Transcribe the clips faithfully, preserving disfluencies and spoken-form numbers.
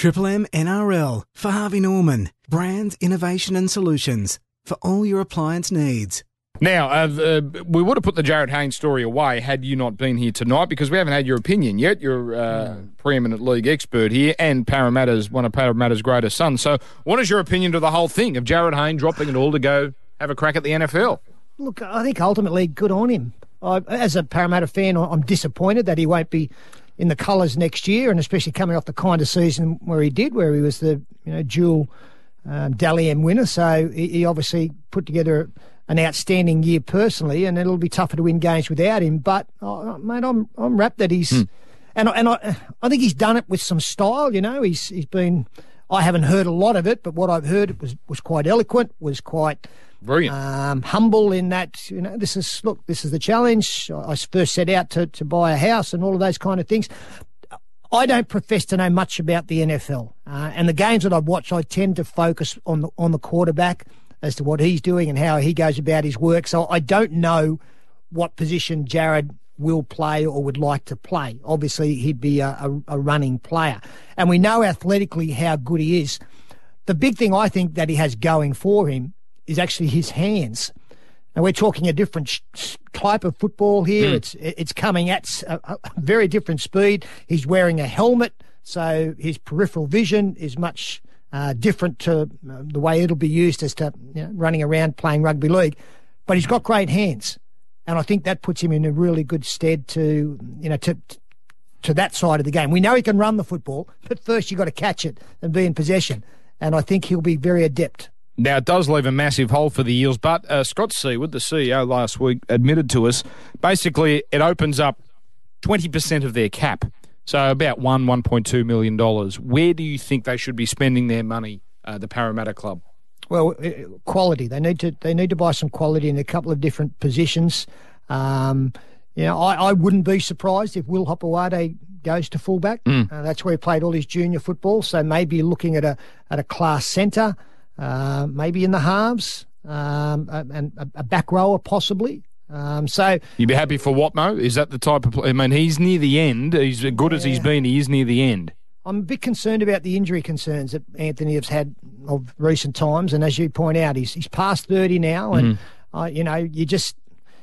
Triple M N R L for Harvey Norman. Brands, innovation and solutions for all your appliance needs. Now, uh, uh, we would have put the Jarryd Haynes story away had you not been here tonight because we haven't had your opinion yet. You're a uh, preeminent league expert here and Parramatta's one of Parramatta's greatest sons. So what is your opinion to the whole thing of Jarryd Haynes dropping it all to go have a crack at the N F L? Look, I think ultimately good on him. I, as a Parramatta fan, I'm disappointed that he won't be in the colours next year, and especially coming off the kind of season where he did, where he was the you know dual um, Dally M winner. So he, he obviously put together an outstanding year personally, and it'll be tougher to win games without him. But oh, mate, I'm I'm rapt that he's mm. and and I I think he's done it with some style. You know, he's he's been. I haven't heard a lot of it, but what I've heard was was quite eloquent, was quite. Brilliant. Um, humble in that, you know, this is, look, this is the challenge. I first set out to, to buy a house and all of those kind of things. I don't profess to know much about the N F L. Uh, and the games that I watch, I tend to focus on the, on the quarterback as to what he's doing and how he goes about his work. So I don't know what position Jarryd will play or would like to play. Obviously, he'd be a, a, a running player. And we know athletically how good he is. The big thing I think that he has going for him is actually his hands. And we're talking a different sh- type of football here. Mm. It's it's coming at a, a very different speed. He's wearing a helmet, so his peripheral vision is much uh, different to uh, the way it'll be used as to you know, running around playing rugby league. But he's got great hands, and I think that puts him in a really good stead to you know to to that side of the game. We know he can run the football, but first you've got to catch it and be in possession. And I think he'll be very adept. Now, it does leave a massive hole for the Eels, but uh, Scott Seward, the C E O last week, admitted to us, basically it opens up twenty percent of their cap, so about one, one point two million dollars. Where do you think they should be spending their money, uh, the Parramatta club? Well, quality. They need to they need to buy some quality in a couple of different positions. Um, you know, I, I wouldn't be surprised if Will Hopewade goes to fullback. Mm. Uh, that's where he played all his junior football, so maybe looking at a at a class centre. Uh, maybe in the halves, um, and a, a back rower possibly. Um, so you'd be happy for Watmo? Is that the type of play? I mean, he's near the end. He's as good yeah. as he's been. He is near the end. I'm a bit concerned about the injury concerns that Anthony has had of recent times, and as you point out, he's he's past thirty now, and mm-hmm. uh, you know, you just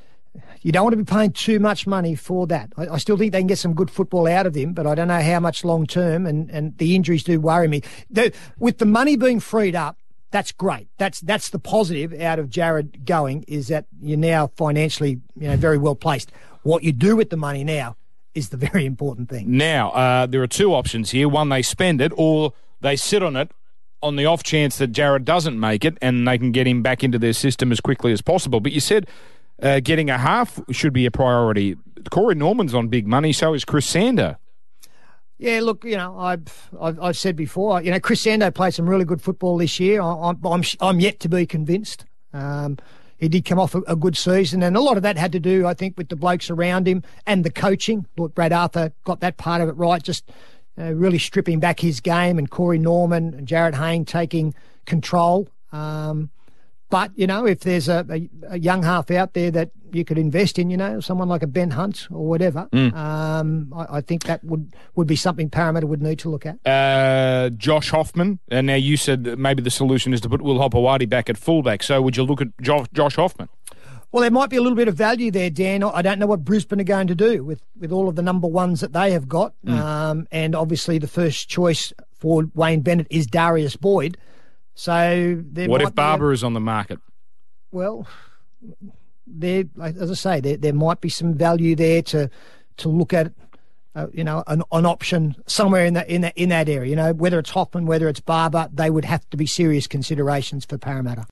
you don't want to be paying too much money for that. I, I still think they can get some good football out of him, but I don't know how much long term, and and the injuries do worry me. The, with the money being freed up. That's great. That's that's the positive out of Jarryd going, is that you're now financially, you know, very well placed. What you do with the money now is the very important thing. Now, uh, there are two options here. One, they spend it, or they sit on it on the off chance that Jarryd doesn't make it and they can get him back into their system as quickly as possible. But you said uh, getting a half should be a priority. Corey Norman's on big money, so is Chris Sando. Yeah, look, you know, I've, I've I've said before, you know, Chris Sando played some really good football this year. I, I'm I'm I'm yet to be convinced. Um, he did come off a, a good season, and a lot of that had to do, I think, with the blokes around him and the coaching. Thought Brad Arthur got that part of it right, just uh, really stripping back his game, and Corey Norman and Jarryd Haynes taking control. Um, but you know, if there's a, a, a young half out there that you could invest in, you know, someone like a Ben Hunt or whatever, mm. um, I, I think that would, would be something Parramatta would need to look at. Uh, Josh Hoffman, and now you said that maybe the solution is to put Will Hopewade back at fullback. So would you look at jo- Josh Hoffman? Well, there might be a little bit of value there, Dan. I don't know what Brisbane are going to do with, with all of the number ones that they have got. Mm. Um, and obviously the first choice for Wayne Bennett is Darius Boyd. So what if Barber a, is on the market? Well, there, as I say, there there might be some value there to to look at, uh, you know, an, an option somewhere in that in that in that area. You know, whether it's Hoffman, whether it's Barber, they would have to be serious considerations for Parramatta.